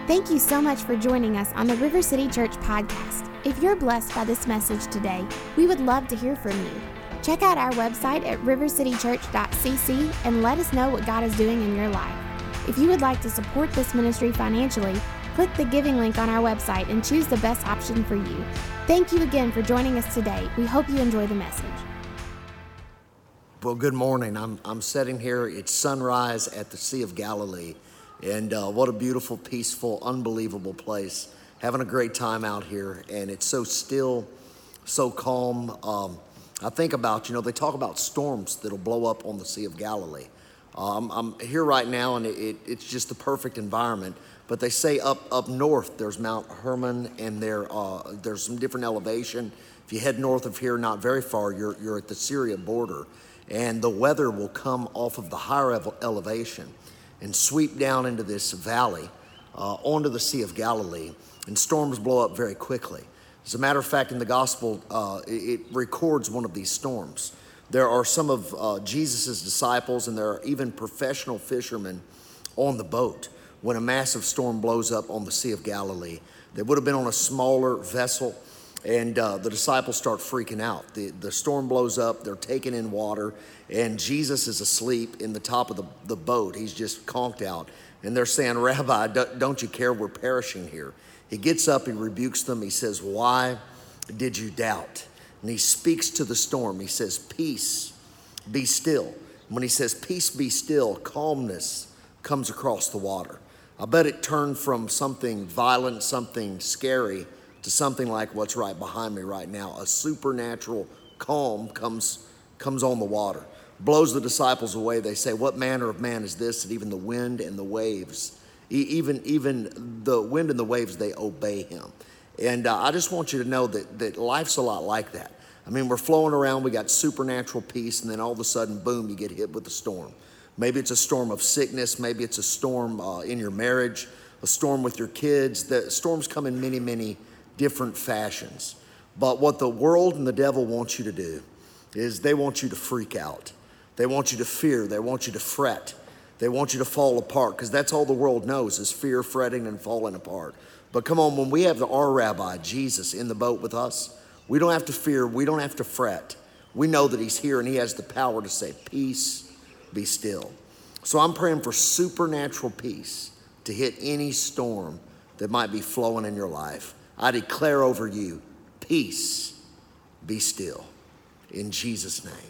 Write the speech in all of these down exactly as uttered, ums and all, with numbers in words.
Thank you so much for joining us on the River City Church podcast. If you're blessed by this message today, we would love to hear from you. Check out our website at river city church dot c c and let us know what God is doing in your life. If you would like to support this ministry financially, click the giving link on our website and choose the best option for you. Thank you again for joining us today. We hope you enjoy the message. Well, good morning. I'm I'm sitting here. It's sunrise at the Sea of Galilee, and uh, what a beautiful, peaceful, unbelievable place. Having a great time out here, and it's so still, so calm. Um, I think about, you know, they talk about storms that'll blow up on the Sea of Galilee. Um, I'm here right now, and it, it, it's just the perfect environment. But they say up up north, there's Mount Hermon, and there uh, there's some different elevation. If you head north of here, not very far, you're you're at the Syria border. And the weather will come off of the higher elevation and sweep down into this valley uh, onto the Sea of Galilee, and storms blow up very quickly. As a matter of fact, in the gospel, uh, it, it records one of these storms. There are some of uh, Jesus' disciples, and there are even professional fishermen on the boat when a massive storm blows up on the Sea of Galilee. They would have been on a smaller vessel. And uh, the disciples start freaking out. The, the storm blows up, they're taken in water, and Jesus is asleep in the top of the, the boat. He's just conked out. And they're saying, "Rabbi, don't you care? We're perishing here." He gets up, he rebukes them. He says, "Why did you doubt?" And he speaks to the storm. He says, "Peace, be still." When he says, "Peace, be still," calmness comes across the water. I bet it turned from something violent, something scary, to something like what's right behind me right now. A supernatural calm comes comes on the water, blows the disciples away. They say, "What manner of man is this that even the wind and the waves, e- even even the wind and the waves, they obey him?" And uh, I just want you to know that that life's a lot like that. I mean, we're flowing around, we got supernatural peace, and then all of a sudden, boom, you get hit with a storm. Maybe it's a storm of sickness, maybe it's a storm uh, in your marriage, a storm with your kids. The storms come in many, many different fashions. But what the world and the devil want you to do is they want you to freak out. They want you to fear. They want you to fret. They want you to fall apart, because that's all the world knows is fear, fretting, and falling apart. But come on, when we have the, our rabbi, Jesus, in the boat with us, we don't have to fear. We don't have to fret. We know that he's here, and he has the power to say, "Peace, be still." So I'm praying for supernatural peace to hit any storm that might be flowing in your life. I declare over you, peace, be still, in Jesus' name.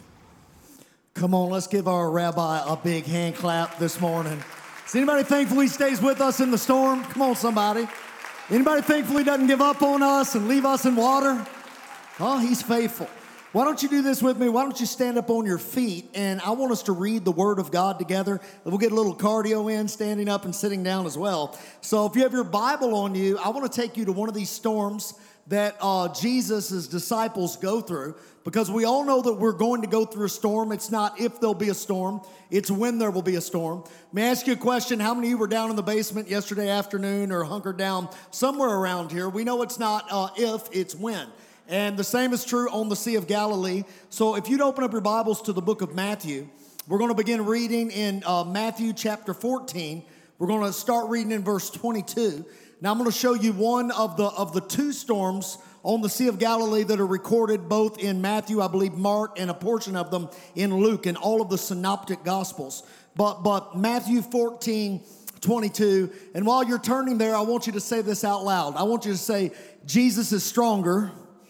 Come on, let's give our rabbi a big hand clap this morning. Is anybody thankful he stays with us in the storm? Come on, somebody. Anybody thankful he doesn't give up on us and leave us in water? Oh, he's faithful. Why don't you do this with me? Why don't you stand up on your feet, and I want us to read the Word of God together. We'll get a little cardio in, standing up and sitting down as well. So if you have your Bible on you, I want to take you to one of these storms that uh, Jesus' disciples go through, because we all know that we're going to go through a storm. It's not if there'll be a storm, it's when there will be a storm. May I ask you a question? How many of you were down in the basement yesterday afternoon or hunkered down somewhere around here? We know it's not uh, if, it's when. And the same is true on the Sea of Galilee. So if you'd open up your Bibles to the book of Matthew, we're going to begin reading in uh, Matthew chapter fourteen. We're going to start reading in verse twenty-two. Now I'm going to show you one of the of the two storms on the Sea of Galilee that are recorded both in Matthew, I believe Mark, and a portion of them in Luke, and all of the synoptic gospels. But but Matthew fourteen, twenty-two. And while you're turning there, I want you to say this out loud. I want you to say, "Jesus is stronger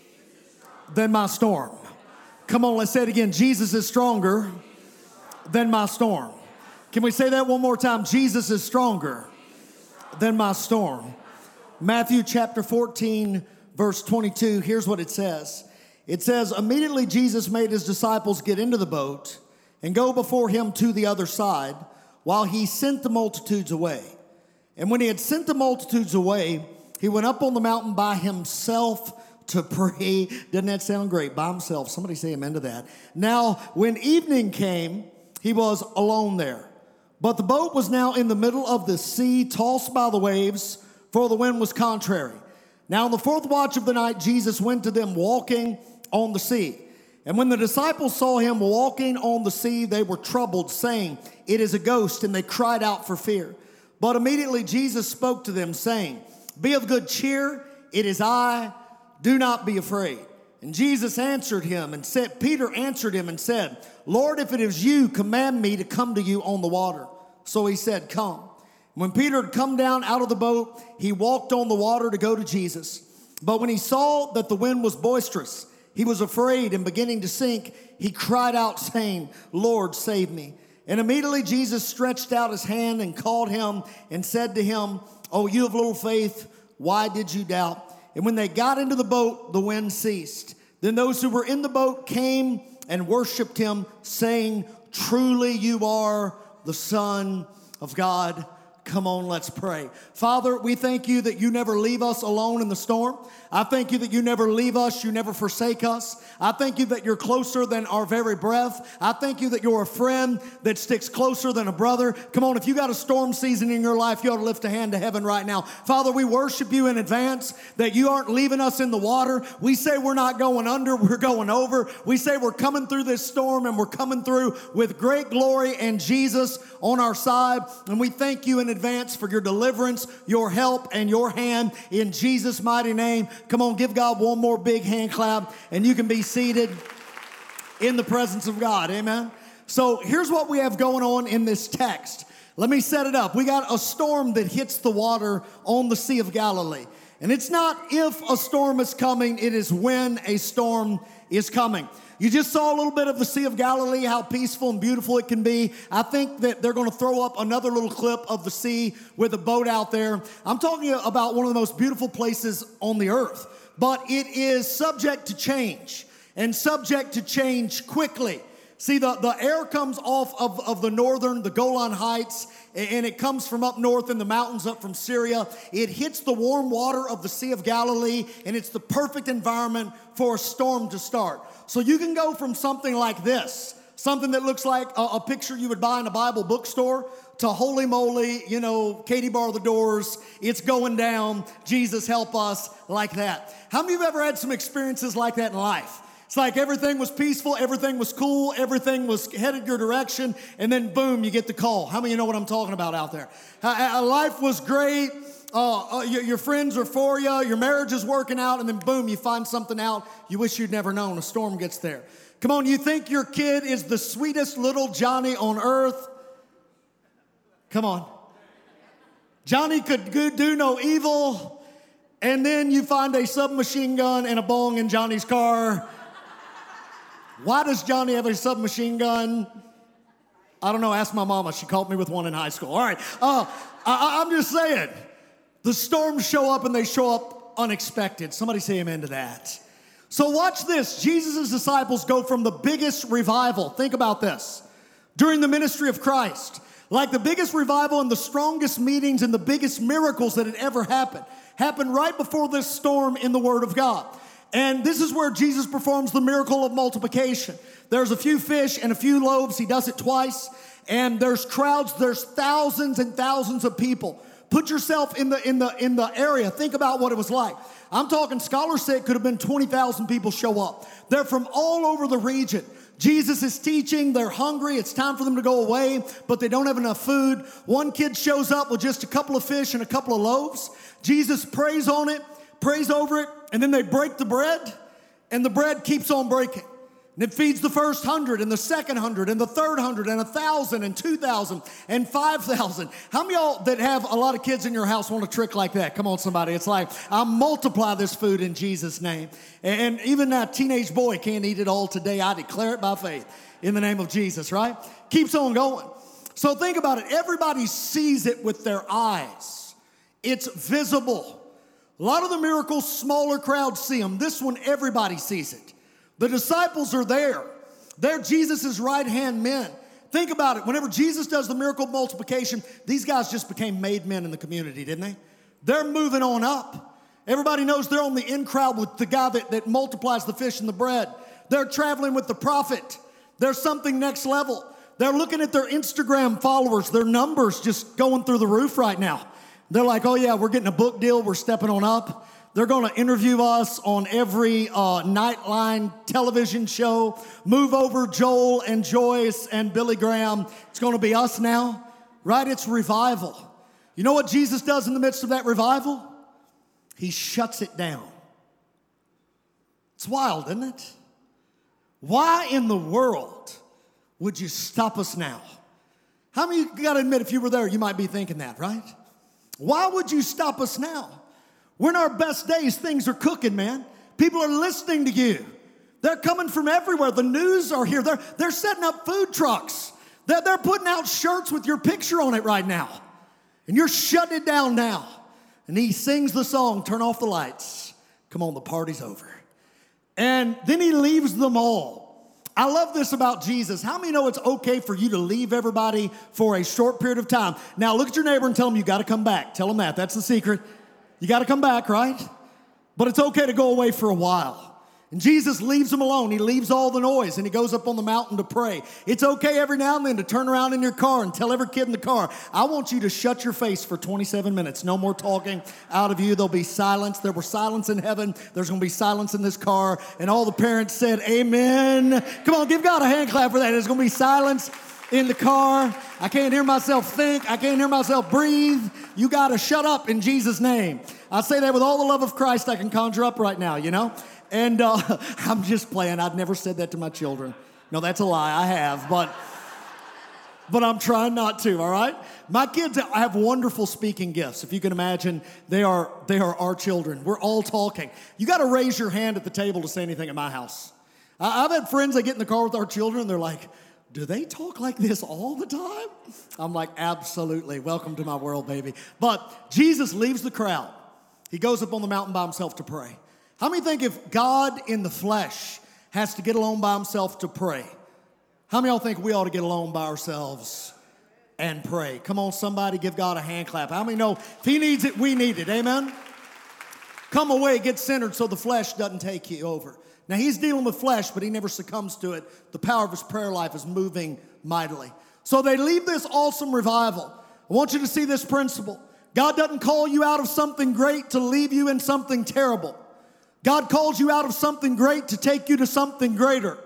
than my storm." Come on, let's say it again. Jesus is stronger than my storm. Can we say that one more time? Jesus is stronger than my storm. Matthew chapter fourteen, verse twenty-two, here's what it says. It says, "Immediately Jesus made his disciples get into the boat and go before him to the other side, while he sent the multitudes away. And when he had sent the multitudes away, he went up on the mountain by himself to pray." Doesn't that sound great? By himself. Somebody say amen to that. Now, when evening came, he was alone there. But the boat was now in the middle of the sea, tossed by the waves, for the wind was contrary. Now, in the fourth watch of the night, Jesus went to them walking on the sea. And when the disciples saw him walking on the sea, they were troubled, saying, "It is a ghost," and they cried out for fear. But immediately Jesus spoke to them, saying, be of good cheer, it is I, do not be afraid. And Jesus answered him and said, Peter answered him and said, Lord, if it is you, command me to come to you on the water. So he said, come. When Peter had come down out of the boat, he walked on the water to go to Jesus. But when he saw that the wind was boisterous, he was afraid, and beginning to sink, he cried out, saying, Lord, save me. And immediately Jesus stretched out his hand and called him and said to him, oh, you of little faith, why did you doubt? And when they got into the boat, the wind ceased. Then those who were in the boat came and worshiped him, saying, truly you are the Son of God. Come on, let's pray. Father, we thank you that you never leave us alone in the storm. I thank you that you never leave us, you never forsake us. I thank you that you're closer than our very breath. I thank you that you're a friend that sticks closer than a brother. Come on, if you got a storm season in your life, you ought to lift a hand to heaven right now. Father, we worship you in advance that you aren't leaving us in the water. We say we're not going under, we're going over. We say we're coming through this storm and we're coming through with great glory and Jesus on our side. And we thank you in advance for your deliverance, your help, and your hand in Jesus' mighty name. Come on, give God one more big hand clap, and you can be seated in the presence of God. Amen. So here's what we have going on in this text. Let me set it up. We got a storm that hits the water on the Sea of Galilee. And it's not if a storm is coming, it is when a storm is coming. You just saw a little bit of the Sea of Galilee, how peaceful and beautiful it can be. I think that they're going to throw up another little clip of the sea with a boat out there. I'm talking about one of the most beautiful places on the earth, but it is subject to change and subject to change quickly. See, the, the air comes off of, of the northern, the Golan Heights, and it comes from up north in the mountains up from Syria. It hits the warm water of the Sea of Galilee, and it's the perfect environment for a storm to start. So you can go from something like this, something that looks like a, a picture you would buy in a Bible bookstore, to holy moly, you know, Katie bar the doors, it's going down, Jesus help us, like that. How many of you have ever had some experiences like that in life? It's like everything was peaceful, everything was cool, everything was headed your direction, and then boom, you get the call. How many of you know what I'm talking about out there? Uh, life was great, uh, uh, your, your friends are for you, your marriage is working out, and then boom, you find something out you wish you'd never known. A storm gets there. Come on, you think your kid is the sweetest little Johnny on earth? Come on. Johnny could do no evil, and then you find a submachine gun and a bong in Johnny's car. Why does Johnny have a submachine gun? I don't know. Ask my mama. She caught me with one in high school. All right. Uh, I, I'm just saying. The storms show up and they show up unexpected. Somebody say amen to that. So watch this. Jesus' disciples go from the biggest revival. Think about this. During the ministry of Christ. Like the biggest revival and the strongest meetings and the biggest miracles that had ever happened. Happened right before this storm in the Word of God. And this is where Jesus performs the miracle of multiplication. There's a few fish and a few loaves. He does it twice. And there's crowds. There's thousands and thousands of people. Put yourself in the in the in the area. Think about what it was like. I'm talking, scholars say it could have been twenty thousand people show up. They're from all over the region. Jesus is teaching. They're hungry. It's time for them to go away, but they don't have enough food. One kid shows up with just a couple of fish and a couple of loaves. Jesus prays on it, prays over it, and then they break the bread, and the bread keeps on breaking. And it feeds the first hundred, and the second hundred, and the third hundred, and a thousand, and two thousand, and five thousand. How many of y'all that have a lot of kids in your house want a trick like that? Come on, somebody. It's like, I'll multiply this food in Jesus' name. And even that teenage boy can't eat it all today. I declare it by faith in the name of Jesus, right? Keeps on going. So think about it. Everybody sees it with their eyes. It's visible. A lot of the miracles, smaller crowds see them. This one, everybody sees it. The disciples are there. They're Jesus' right-hand men. Think about it. Whenever Jesus does the miracle of multiplication, these guys just became made men in the community, didn't they? They're moving on up. Everybody knows they're on the in crowd with the guy that, that multiplies the fish and the bread. They're traveling with the prophet. There's something next level. They're looking at their Instagram followers, their numbers just going through the roof right now. They're like, oh yeah, we're getting a book deal. We're stepping on up. They're going to interview us on every uh, Nightline television show. Move over Joel and Joyce and Billy Graham. It's going to be us now, right? It's revival. You know what Jesus does in the midst of that revival? He shuts it down. It's wild, isn't it? Why in the world would you stop us now? How many of you got to admit, if you were there, you might be thinking that, right? Why would you stop us now? We're in our best days. Things are cooking, man. People are listening to you. They're coming from everywhere. The news are here. They're, they're setting up food trucks. They're, they're putting out shirts with your picture on it right now. And you're shutting it down now. And he sings the song, Turn Off the Lights. Come on, the party's over. And then he leaves them all. I love this about Jesus. How many know it's okay for you to leave everybody for a short period of time? Now look at your neighbor and tell them you got to come back. Tell them that. That's the secret. You got to come back, right? But it's okay to go away for a while. And Jesus leaves them alone. He leaves all the noise and he goes up on the mountain to pray. It's okay every now and then to turn around in your car and tell every kid in the car, I want you to shut your face for twenty-seven minutes. No more talking out of you. There'll be silence. There was silence in heaven. There's going to be silence in this car. And all the parents said, amen. Come on, give God a hand clap for that. There's going to be silence in the car. I can't hear myself think. I can't hear myself breathe. You got to shut up in Jesus' name. I say that with all the love of Christ I can conjure up right now, you know? And uh, I'm just playing. I've never said that to my children. No, that's a lie. I have, but but I'm trying not to, all right? My kids have wonderful speaking gifts. If you can imagine, they are they are our children. We're all talking. You got to raise your hand at the table to say anything at my house. I, I've had friends that get in the car with our children, and they're like, do they talk like this all the time? I'm like, absolutely. Welcome to my world, baby. But Jesus leaves the crowd. He goes up on the mountain by himself to pray. How many think if God in the flesh has to get alone by himself to pray, how many of y'all think we ought to get alone by ourselves and pray? Come on, somebody give God a hand clap. How many know if he needs it, we need it? Amen? Come away, get centered so the flesh doesn't take you over. Now, he's dealing with flesh, but he never succumbs to it. The power of his prayer life is moving mightily. So they leave this awesome revival. I want you to see this principle. God doesn't call you out of something great to leave you in something terrible. God calls you out of something great to take you to something greater.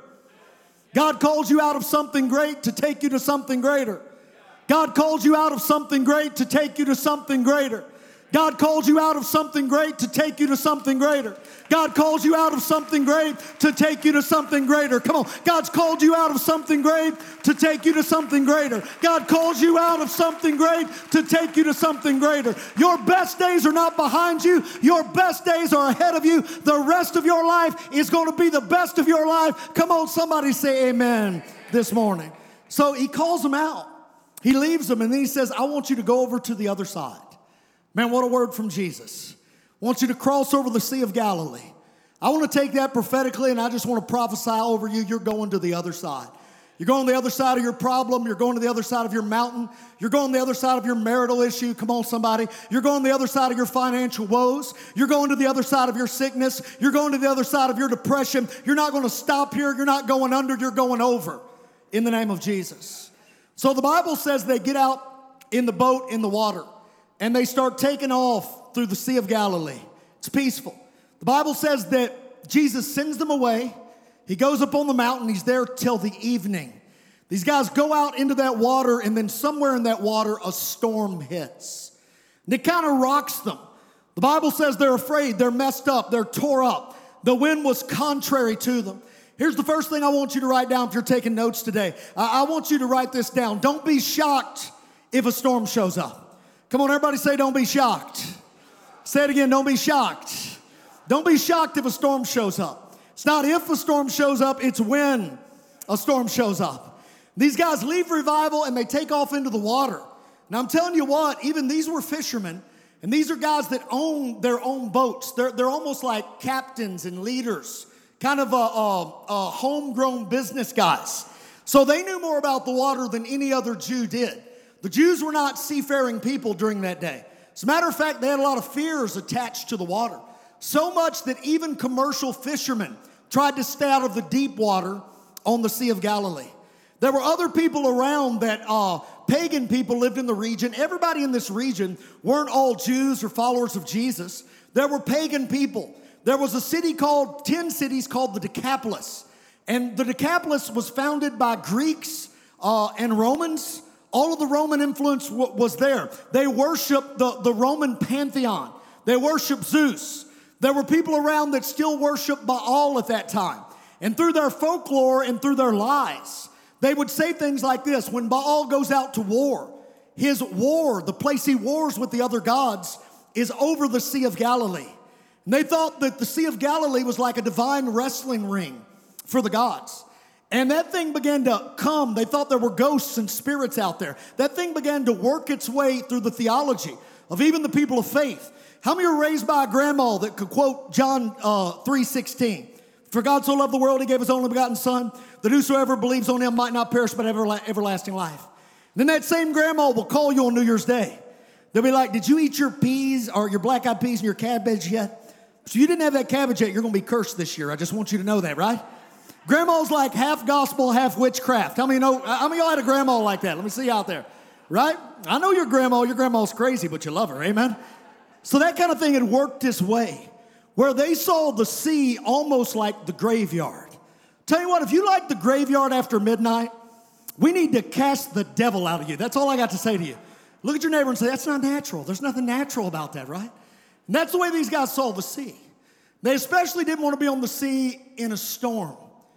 God calls you out of something great to take you to something greater. God calls you out of something great to take you to something greater. God calls you out of something great to take you to something greater. God calls you out of something great to take you to something greater. Come on. God's called you out of something great to take you to something greater. God calls you out of something great to take you to something greater. Your best days are not behind you. Your best days are ahead of you. The rest of your life is going to be the best of your life. Come on, somebody say amen this morning. So he calls them out. He leaves them and then he says, I want you to go over to the other side. Man, what a word from Jesus. I want you to cross over the Sea of Galilee. I want to take that prophetically and I just want to prophesy over you. You're going to the other side. You're going to the other side of your problem. You're going to the other side of your mountain. You're going to the other side of your marital issue. Come on, somebody. You're going to the other side of your financial woes. You're going to the other side of your sickness. You're going to the other side of your depression. You're not going to stop here. You're not going under. You're going over in the name of Jesus. So the Bible says they get out in the boat in the water. And they start taking off through the Sea of Galilee. It's peaceful. The Bible says that Jesus sends them away. He goes up on the mountain. He's there till the evening. These guys go out into that water, and then somewhere in that water, a storm hits. And it kind of rocks them. The Bible says they're afraid. They're messed up. They're tore up. The wind was contrary to them. Here's the first thing I want you to write down if you're taking notes today. I, I want you to write this down. Don't be shocked if a storm shows up. Come on, everybody say, don't be shocked. Say it again, don't be shocked. Don't be shocked if a storm shows up. It's not if a storm shows up, it's when a storm shows up. These guys leave revival and they take off into the water. Now, I'm telling you what, even these were fishermen, and these are guys that own their own boats. They're, they're almost like captains and leaders, kind of a, a, a homegrown business guys. So they knew more about the water than any other Jew did. The Jews were not seafaring people during that day. As a matter of fact, they had a lot of fears attached to the water. So much that even commercial fishermen tried to stay out of the deep water on the Sea of Galilee. There were other people around that uh, pagan people lived in the region. Everybody in this region weren't all Jews or followers of Jesus. There were pagan people. There was a city called, ten cities called the Decapolis. And the Decapolis was founded by Greeks uh, and Romans All of the Roman influence w- was there. They worshiped the, the Roman pantheon. They worshiped Zeus. There were people around that still worshiped Baal at that time. And through their folklore and through their lies, they would say things like this. When Baal goes out to war, his war, the place he wars with the other gods, is over the Sea of Galilee. And they thought that the Sea of Galilee was like a divine wrestling ring for the gods. And that thing began to come. They thought there were ghosts and spirits out there. That thing began to work its way through the theology of even the people of faith. How many were raised by a grandma that could quote John uh, three sixteen? For God so loved the world, he gave his only begotten son, that whosoever believes on him might not perish but have everla- everlasting life. Then that same grandma will call you on New Year's Day. They'll be like, did you eat your peas or your black-eyed peas and your cabbage yet? So you didn't have that cabbage yet, you're going to be cursed this year. I just want you to know that, right? Grandma's like half gospel, half witchcraft. How many know? How many of y'all had a grandma like that? Let me see you out there, right? I know your grandma. Your grandma's crazy, but you love her, amen? So that kind of thing had worked its way, where they saw the sea almost like the graveyard. Tell you what, if you like the graveyard after midnight, we need to cast the devil out of you. That's all I got to say to you. Look at your neighbor and say, that's not natural. There's nothing natural about that, right? And that's the way these guys saw the sea. They especially didn't want to be on the sea in a storm.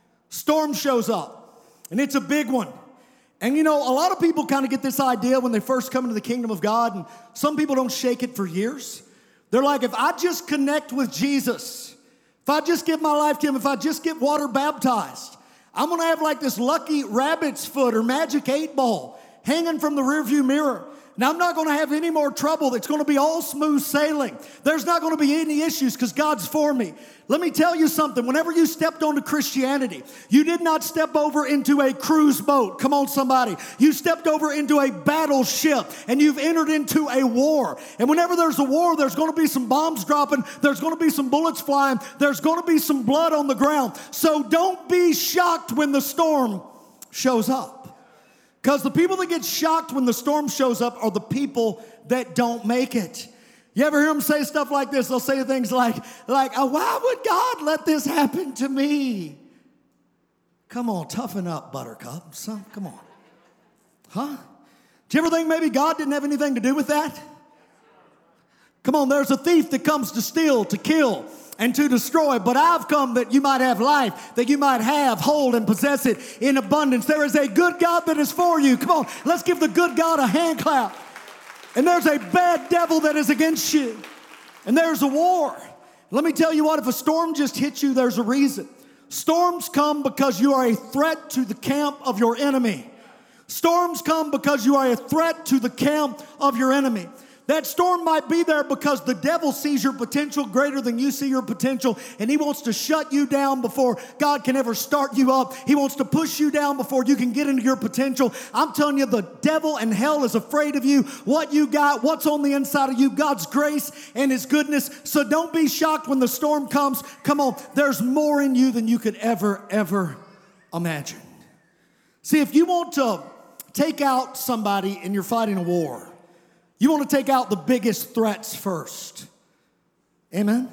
Storm shows up, and it's a big one. And you know, a lot of people kind of get this idea when they first come into the kingdom of God, and some people don't shake it for years. They're like, if I just connect with Jesus, if I just give my life to him, if I just get water baptized, I'm going to have like this lucky rabbit's foot or magic eight ball hanging from the rearview mirror. And I'm not going to have any more trouble. It's going to be all smooth sailing. There's not going to be any issues because God's for me. Let me tell you something. Whenever you stepped onto Christianity, you did not step over into a cruise boat. Come on, somebody. You stepped over into a battleship, and you've entered into a war. And whenever there's a war, there's going to be some bombs dropping. There's going to be some bullets flying. There's going to be some blood on the ground. So don't be shocked when the storm shows up. Because the people that get shocked when the storm shows up are the people that don't make it. You ever hear them say stuff like this? They'll say things like, like, oh, why would God let this happen to me? Come on, toughen up, buttercup. Some, come on. Huh? Do you ever think maybe God didn't have anything to do with that? Come on, there's a thief that comes to steal, to kill, and to destroy. But I've come that you might have life, that you might have, hold, and possess it in abundance. There is a good God that is for you. Come on, let's give the good God a hand clap. And there's a bad devil that is against you. And there's a war. Let me tell you what, if a storm just hits you, there's a reason. Storms come because you are a threat to the camp of your enemy. Storms come because you are a threat to the camp of your enemy. That storm might be there because the devil sees your potential greater than you see your potential, and he wants to shut you down before God can ever start you up. He wants to push you down before you can get into your potential. I'm telling you, the devil and hell is afraid of you, what you got, what's on the inside of you, God's grace and his goodness. So don't be shocked when the storm comes. Come on, there's more in you than you could ever, ever imagine. See, if you want to take out somebody and you're fighting a war, you want to take out the biggest threats first. Amen?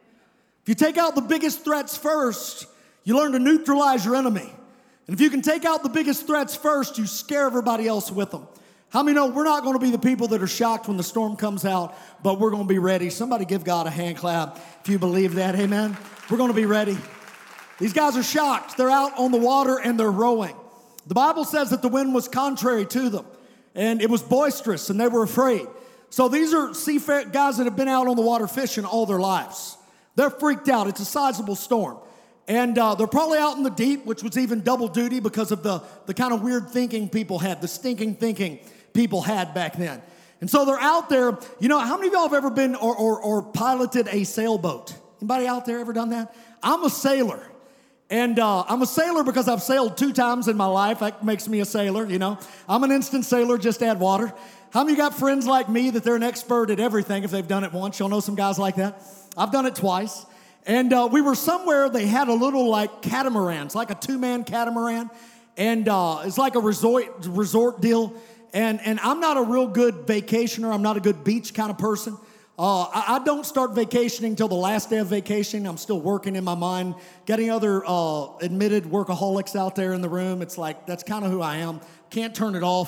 If you take out the biggest threats first, you learn to neutralize your enemy. And if you can take out the biggest threats first, you scare everybody else with them. How many know we're not going to be the people that are shocked when the storm comes out, but we're going to be ready? Somebody give God a hand clap if you believe that. Amen? We're going to be ready. These guys are shocked. They're out on the water and they're rowing. The Bible says that the wind was contrary to them. And it was boisterous, and they were afraid. So these are seafaring guys that have been out on the water fishing all their lives. They're freaked out. It's a sizable storm. And uh, they're probably out in the deep, which was even double duty because of the, the kind of weird thinking people had, the stinking thinking people had back then. And so they're out there. You know, how many of y'all have ever been or, or, or piloted a sailboat? Anybody out there ever done that? I'm a sailor. And uh, I'm a sailor because I've sailed two times in my life. That makes me a sailor, you know. I'm an instant sailor, just add water. How many got friends like me that they're an expert at everything if they've done it once? You'll know some guys like that. I've done it twice. And uh, we were somewhere, they had a little like catamaran. It's like a two-man catamaran. And uh, it's like a resort resort deal. And, and I'm not a real good vacationer. I'm not a good beach kind of person. Uh, I, I don't start vacationing till the last day of vacation. I'm still working in my mind. Getting other uh, admitted workaholics out there in the room, it's like, that's kind of who I am. Can't turn it off.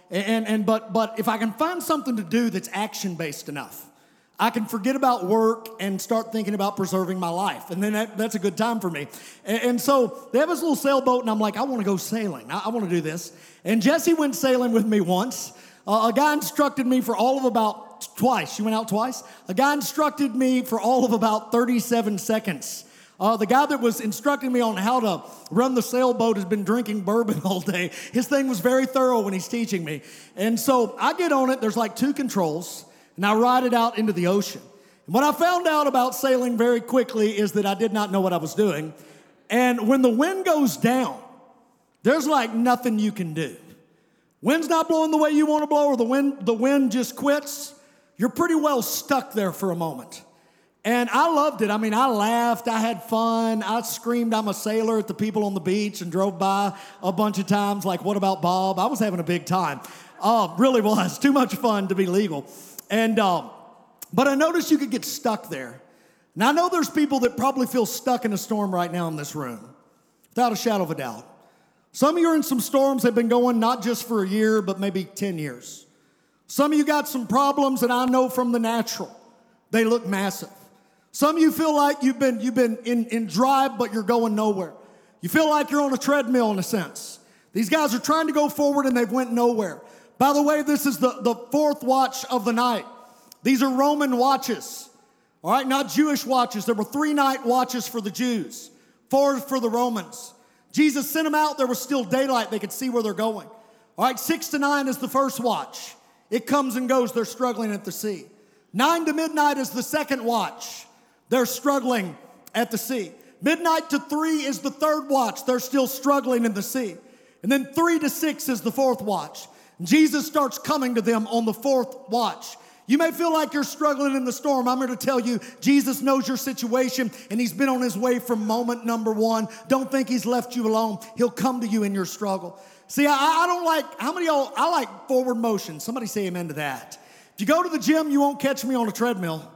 And, and but but if I can find something to do that's action-based enough, I can forget about work and start thinking about preserving my life. And then that, that's a good time for me. And, and so they have this little sailboat, and I'm like, I want to go sailing. I, I want to do this. And Jesse went sailing with me once. Uh, a guy instructed me for all of about twice. She went out twice. A guy instructed me for all of about thirty-seven seconds. Uh, the guy that was instructing me on how to run the sailboat has been drinking bourbon all day. His thing was very thorough when he's teaching me. And so I get on it. There's like two controls. And I ride it out into the ocean. And what I found out about sailing very quickly is that I did not know what I was doing. And when the wind goes down, there's like nothing you can do. Wind's not blowing the way you want to blow, or the wind, the wind just quits. You're pretty well stuck there for a moment. And I loved it. I mean, I laughed. I had fun. I screamed, I'm a sailor at the people on the beach and drove by a bunch of times like, what about Bob? I was having a big time. Oh, really was. Too much fun to be legal. And, um, but I noticed you could get stuck there. Now, I know there's people that probably feel stuck in a storm right now in this room, without a shadow of a doubt. Some of you are in some storms that have been going not just for a year, but maybe ten years. Some of you got some problems that I know from the natural. They look massive. Some of you feel like you've been, you've been in, in drive, but you're going nowhere. You feel like you're on a treadmill in a sense. These guys are trying to go forward and they've went nowhere. By the way, this is the, the fourth watch of the night. These are Roman watches, all right, not Jewish watches. There were three night watches for the Jews, four for the Romans. Jesus sent them out. There was still daylight. They could see where they're going. All right, six to nine is the first watch. It comes and goes. They're struggling at the sea. Nine to midnight is the second watch. They're struggling at the sea. Midnight to three is the third watch. They're still struggling in the sea. And then three to six is the fourth watch. Jesus starts coming to them on the fourth watch. You may feel like you're struggling in the storm. I'm here to tell you, Jesus knows your situation, and he's been on his way from moment number one. Don't think he's left you alone. He'll come to you in your struggle. See, I, I don't like, how many of y'all, I like forward motion. Somebody say amen to that. If you go to the gym, you won't catch me on a treadmill.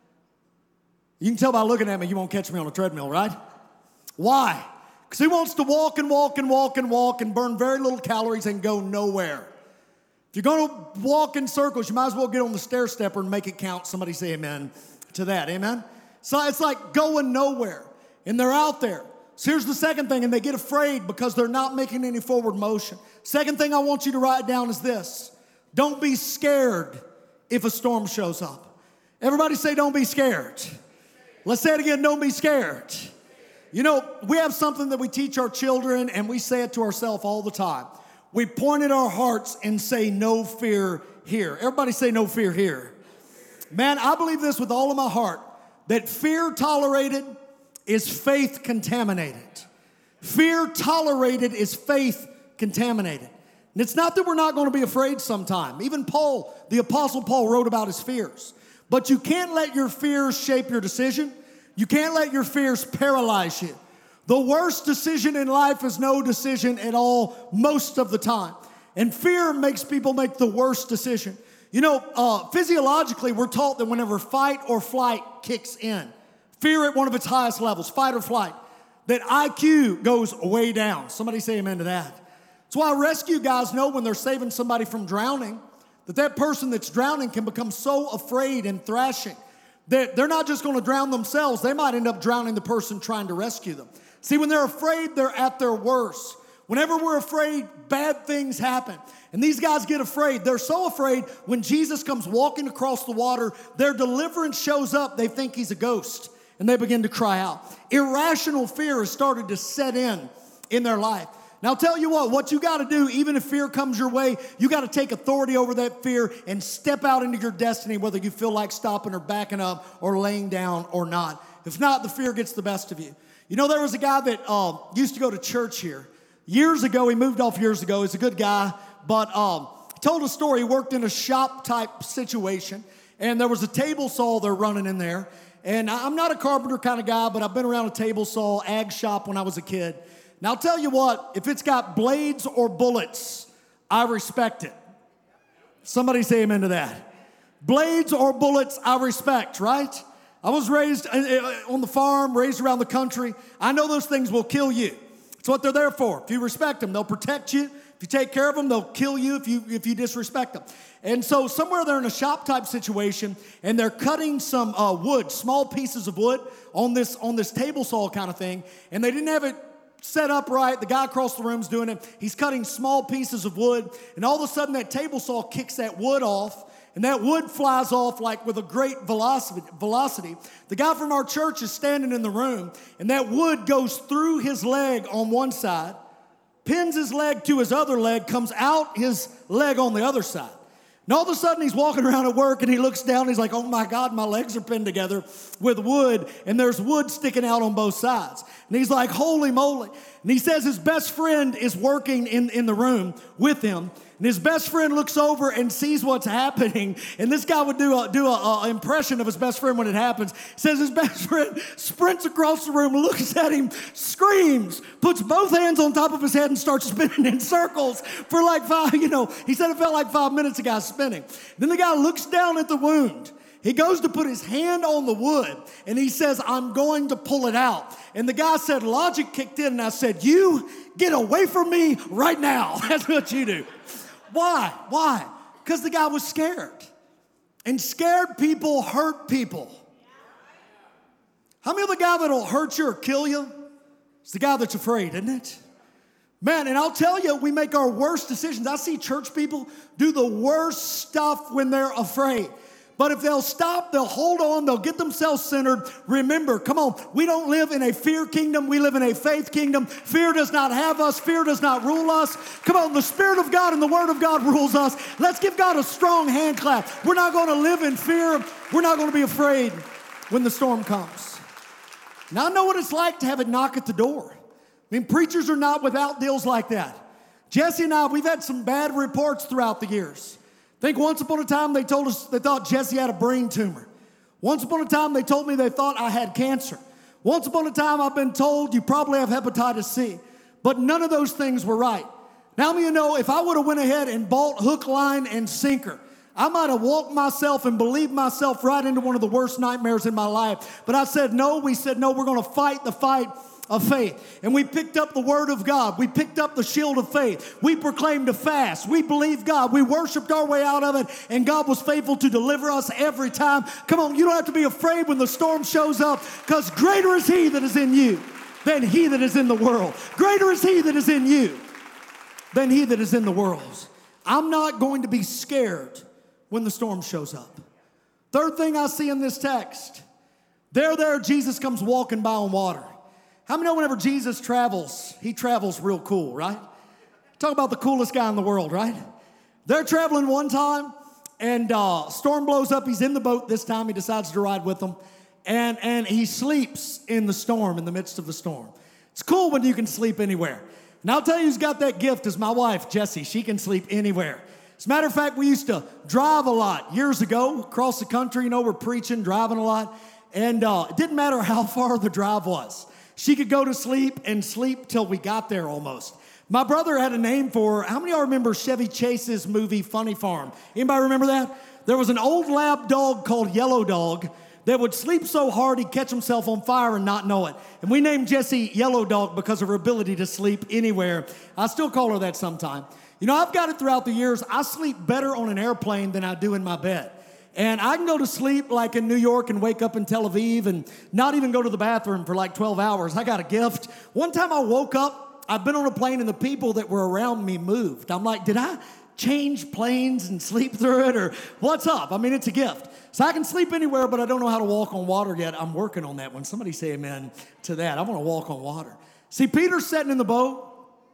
You can tell by looking at me, you won't catch me on a treadmill, right? Why? Because he wants to walk and walk and walk and walk and burn very little calories and go nowhere. If you're going to walk in circles, you might as well get on the stair stepper and make it count. Somebody say amen to that, amen? So it's like going nowhere, and they're out there. So here's the second thing, and they get afraid because they're not making any forward motion. Second thing I want you to write down is this. Don't be scared if a storm shows up. Everybody say don't be scared. Let's say it again, don't be scared. You know, we have something that we teach our children, and we say it to ourselves all the time. We point at our hearts and say, no fear here. Everybody say, no fear here. Man, I believe this with all of my heart, that fear tolerated is faith contaminated. Fear tolerated is faith contaminated. And it's not that we're not going to be afraid sometime. Even Paul, the Apostle Paul, wrote about his fears. But you can't let your fears shape your decision. You can't let your fears paralyze you. The worst decision in life is no decision at all most of the time. And fear makes people make the worst decision. You know, uh, physiologically, we're taught that whenever fight or flight kicks in, fear at one of its highest levels, fight or flight, that I Q goes way down. Somebody say amen to that. That's why rescue guys know when they're saving somebody from drowning, that that person that's drowning can become so afraid and thrashing that they're not just going to drown themselves. They might end up drowning the person trying to rescue them. See, when they're afraid, they're at their worst. Whenever we're afraid, bad things happen. And these guys get afraid. They're so afraid when Jesus comes walking across the water, their deliverance shows up. They think he's a ghost, and they begin to cry out. Irrational fear has started to set in in their life. Now, I'll tell you what, what you got to do, even if fear comes your way, you got to take authority over that fear and step out into your destiny, whether you feel like stopping or backing up or laying down or not. If not, the fear gets the best of you. You know, there was a guy that uh, used to go to church here. Years ago, he moved off years ago. He's a good guy, but um, he told a story. He worked in a shop-type situation, and there was a table saw they're running in there. And I'm not a carpenter kind of guy, but I've been around a table saw, ag shop when I was a kid. Now, I'll tell you what, if it's got blades or bullets, I respect it. Somebody say amen to that. Blades or bullets, I respect, right? I was raised on the farm, raised around the country. I know those things will kill you. It's what they're there for. If you respect them, they'll protect you. If you take care of them, they'll kill you if you if you disrespect them. And so somewhere they're in a shop type situation, and they're cutting some uh, wood, small pieces of wood on this on this table saw kind of thing, and they didn't have it set up right. The guy across the room's doing it. He's cutting small pieces of wood, and all of a sudden that table saw kicks that wood off, and that wood flies off like with a great velocity. velocity. The guy from our church is standing in the room, and that wood goes through his leg on one side, pins his leg to his other leg, comes out his leg on the other side. And all of a sudden, he's walking around at work, and he looks down, and he's like, oh, my God, my legs are pinned together with wood, and there's wood sticking out on both sides. And he's like, holy moly. And he says his best friend is working in, in the room with him, and his best friend looks over and sees what's happening, and this guy would do a do a, a impression of his best friend when it happens. Says his best friend sprints across the room, looks at him, screams, puts both hands on top of his head and starts spinning in circles for like five, you know, he said it felt like five minutes, the guy's spinning. Then the guy looks down at the wound. He goes to put his hand on the wood, and he says, I'm going to pull it out. And the guy said, logic kicked in, and I said, you get away from me right now. That's what you do. Why? Why? Because the guy was scared. And scared people hurt people. How many of the guy that'll hurt you or kill you? It's the guy that's afraid, isn't it? Man, and I'll tell you, we make our worst decisions. I see church people do the worst stuff when they're afraid. But if they'll stop, they'll hold on, they'll get themselves centered. Remember, come on, we don't live in a fear kingdom. We live in a faith kingdom. Fear does not have us. Fear does not rule us. Come on, the Spirit of God and the Word of God rules us. Let's give God a strong hand clap. We're not going to live in fear. We're not going to be afraid when the storm comes. Now, I know what it's like to have it knock at the door. I mean, preachers are not without deals like that. Jesse and I, we've had some bad reports throughout the years. I think once upon a time they told us they thought Jesse had a brain tumor. Once upon a time they told me they thought I had cancer. Once upon a time I've been told you probably have hepatitis C. But none of those things were right. Now you know, if I would have went ahead and bought hook, line, and sinker, I might have walked myself and believed myself right into one of the worst nightmares in my life. But I said no. We said no, we're going to fight the fight of faith. And we picked up the Word of God. We picked up the shield of faith. We proclaimed a fast. We believed God. We worshiped our way out of it, and God was faithful to deliver us every time. Come on, you don't have to be afraid when the storm shows up, because greater is He that is in you than he that is in the world. Greater is He that is in you than he that is in the world. I'm not going to be scared when the storm shows up. Third thing I see in this text, there, there, Jesus comes walking by on water. How many know whenever Jesus travels, He travels real cool, right? Talk about the coolest guy in the world, right? They're traveling one time, and uh, storm blows up. He's in the boat this time. He decides to ride with them, and, and he sleeps in the storm, in the midst of the storm. It's cool when you can sleep anywhere. And I'll tell you who's got that gift is my wife, Jessie. She can sleep anywhere. As a matter of fact, we used to drive a lot years ago across the country. You know, we're preaching, driving a lot, and uh, it didn't matter how far the drive was. She could go to sleep and sleep till we got there almost. My brother had a name for her. How many of y'all remember Chevy Chase's movie Funny Farm? Anybody remember that? There was an old lab dog called Yellow Dog that would sleep so hard he'd catch himself on fire and not know it. And we named Jessie Yellow Dog because of her ability to sleep anywhere. I still call her that sometime. You know, I've got it throughout the years. I sleep better on an airplane than I do in my bed. And I can go to sleep like in New York and wake up in Tel Aviv and not even go to the bathroom for like twelve hours. I got a gift. One time I woke up, I've been on a plane and the people that were around me moved. I'm like, did I change planes and sleep through it, or what's up? I mean, it's a gift. So I can sleep anywhere, but I don't know how to walk on water yet. I'm working on that one. Somebody say amen to that. I want to walk on water. See, Peter's sitting in the boat.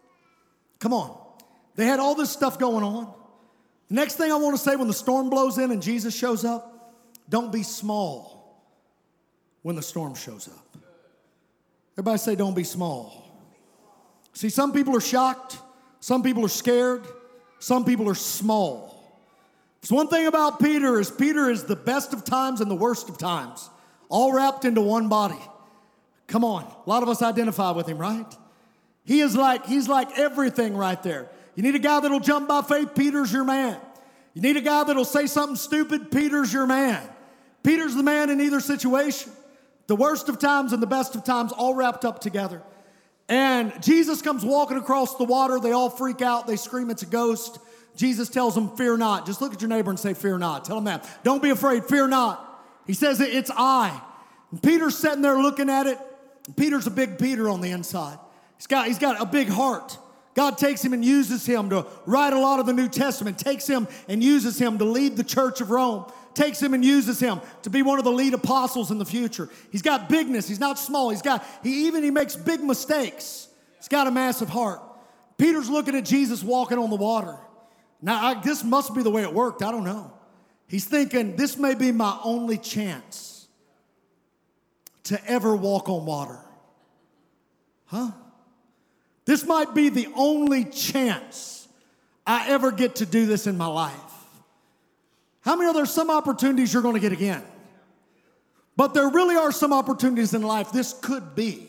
Come on. They had all this stuff going on. The next thing I want to say, when the storm blows in and Jesus shows up, don't be small when the storm shows up. Everybody say, don't be small. See, some people are shocked. Some people are scared. Some people are small. There's one thing about Peter is Peter is the best of times and the worst of times, all wrapped into one body. Come on. A lot of us identify with him, right? He is like, he's like everything right there. You need a guy that'll jump by faith, Peter's your man. You need a guy that'll say something stupid, Peter's your man. Peter's the man in either situation. The worst of times and the best of times all wrapped up together. And Jesus comes walking across the water. They all freak out. They scream, it's a ghost. Jesus tells them, fear not. Just look at your neighbor and say, fear not. Tell them that. Don't be afraid. Fear not. He says, it's I. And Peter's sitting there looking at it. Peter's a big Peter on the inside. He's got, he's got a big heart. God takes him and uses him to write a lot of the New Testament, takes him and uses him to lead the church of Rome, takes him and uses him to be one of the lead apostles in the future. He's got bigness. He's not small. He's got, he even, he makes big mistakes. He's got a massive heart. Peter's looking at Jesus walking on the water. Now, I, this must be the way it worked. I don't know. He's thinking, this may be my only chance to ever walk on water. Huh? This might be the only chance I ever get to do this in my life. How many of there's some opportunities you're going to get again? But there really are some opportunities in life. This could be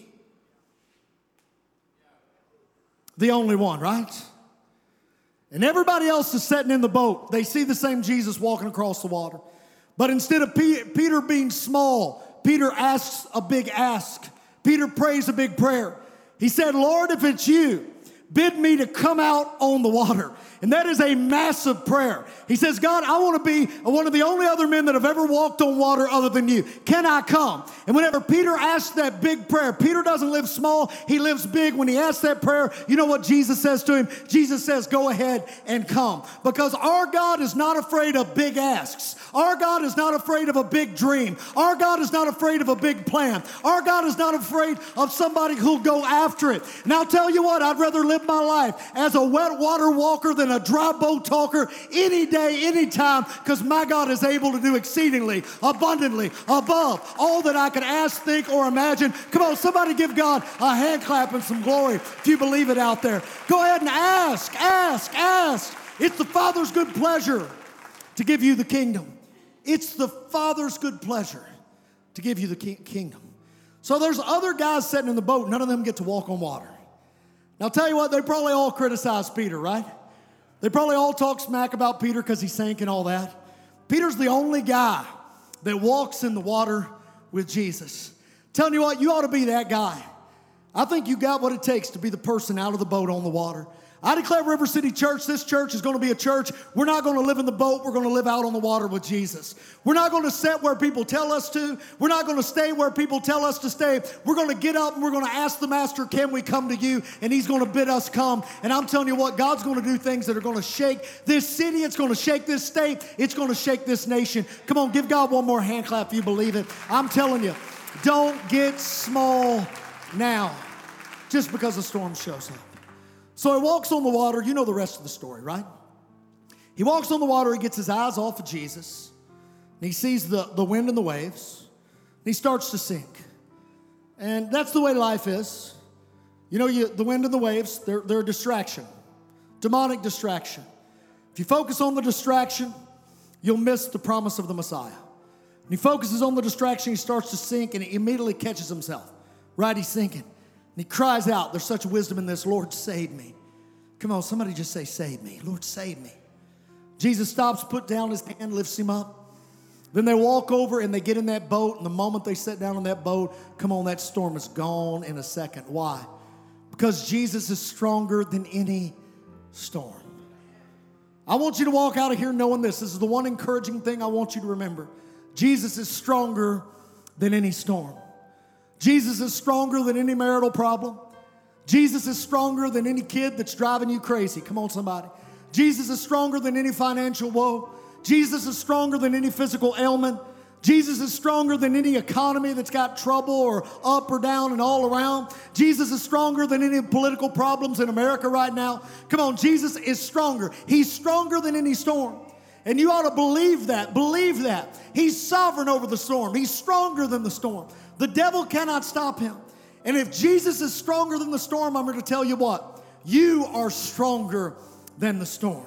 the only one, right? And everybody else is sitting in the boat. They see the same Jesus walking across the water. But instead of P- Peter being small, Peter asks a big ask. Peter prays a big prayer. He said, Lord, if it's you, bid me to come out on the water. And that is a massive prayer. He says, God, I want to be one of the only other men that have ever walked on water other than you. Can I come? And whenever Peter asks that big prayer, Peter doesn't live small, he lives big. When he asks that prayer, you know what Jesus says to him? Jesus says, go ahead and come. Because our God is not afraid of big asks. Our God is not afraid of a big dream. Our God is not afraid of a big plan. Our God is not afraid of somebody who'll go after it. And I'll tell you what, I'd rather live my life as a wet water walker than a dry boat talker any day, any time, because my God is able to do exceedingly, abundantly, above all that I could ask, think, or imagine. Come on, somebody give God a hand clap and some glory if you believe it out there. Go ahead and ask, ask, ask. It's the Father's good pleasure to give you the kingdom. It's the Father's good pleasure to give you the ki- kingdom. So there's other guys sitting in the boat. None of them get to walk on water. Now, I'll tell you what, they probably all criticize Peter, right? They probably all talk smack about Peter because he sank and all that. Peter's the only guy that walks in the water with Jesus. Telling you what, you ought to be that guy. I think you got what it takes to be the person out of the boat on the water. I declare River City Church, this church is going to be a church. We're not going to live in the boat. We're going to live out on the water with Jesus. We're not going to sit where people tell us to. We're not going to stay where people tell us to stay. We're going to get up and we're going to ask the Master, can we come to you? And he's going to bid us come. And I'm telling you what, God's going to do things that are going to shake this city. It's going to shake this state. It's going to shake this nation. Come on, give God one more hand clap if you believe it. I'm telling you, don't get small now just because the storm shows up. So he walks on the water. You know the rest of the story, right? He walks on the water. He gets his eyes off of Jesus. And he sees the, the wind and the waves. And he starts to sink. And that's the way life is. You know, you, the wind and the waves, they're, they're a distraction. Demonic distraction. If you focus on the distraction, you'll miss the promise of the Messiah. And he focuses on the distraction. He starts to sink and he immediately catches himself. Right? He's sinking. And he cries out, there's such wisdom in this, Lord, save me. Come on, somebody just say, save me. Lord, save me. Jesus stops, put down his hand, lifts him up. Then they walk over and they get in that boat. And the moment they sit down on that boat, come on, that storm is gone in a second. Why? Because Jesus is stronger than any storm. I want you to walk out of here knowing this. This is the one encouraging thing I want you to remember. Jesus is stronger than any storm. Jesus is stronger than any marital problem. Jesus is stronger than any kid that's driving you crazy. Come on, somebody. Jesus is stronger than any financial woe. Jesus is stronger than any physical ailment. Jesus is stronger than any economy that's got trouble or up or down and all around. Jesus is stronger than any political problems in America right now. Come on, Jesus is stronger. He's stronger than any storm. And you ought to believe that. Believe that. He's sovereign over the storm. He's stronger than the storm. The devil cannot stop him. And if Jesus is stronger than the storm, I'm going to tell you what. You are stronger than the storm.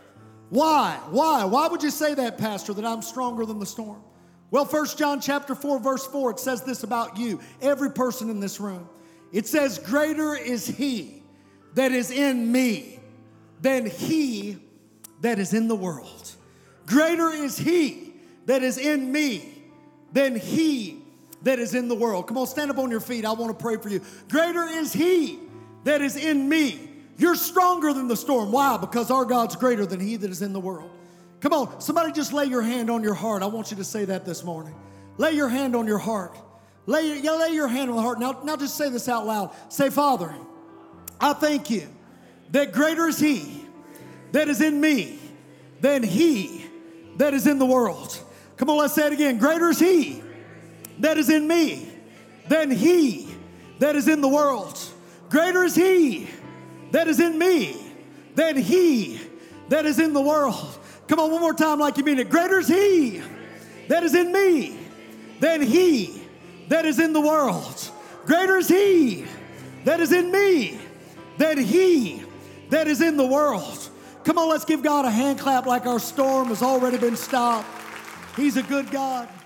Why? Why? Why would you say that, Pastor, that I'm stronger than the storm? Well, First John chapter four, verse four, it says this about you, every person in this room. It says, greater is he that is in me than he that is in the world. Greater is he that is in me than he that is in the world. Come on, stand up on your feet. I want to pray for you. Greater is he that is in me. You're stronger than the storm. Why? Because our God's greater than he that is in the world. Come on, somebody just lay your hand on your heart. I want you to say that this morning. Lay your hand on your heart. Lay, yeah, lay your hand on the heart. Now, now just say this out loud. Say, Father, I thank you that greater is he that is in me than he that is in the world. Come on, let's say it again. Greater is he that is in me than he that is in the world. Greater is he that is in me than he that is in the world. Come on, one more time like you mean it. Greater is he that is in me than he that is in the world. Greater is he that is in me than he that is in the world. Come on, let's give God a hand clap like our storm has already been stopped. He's a good God.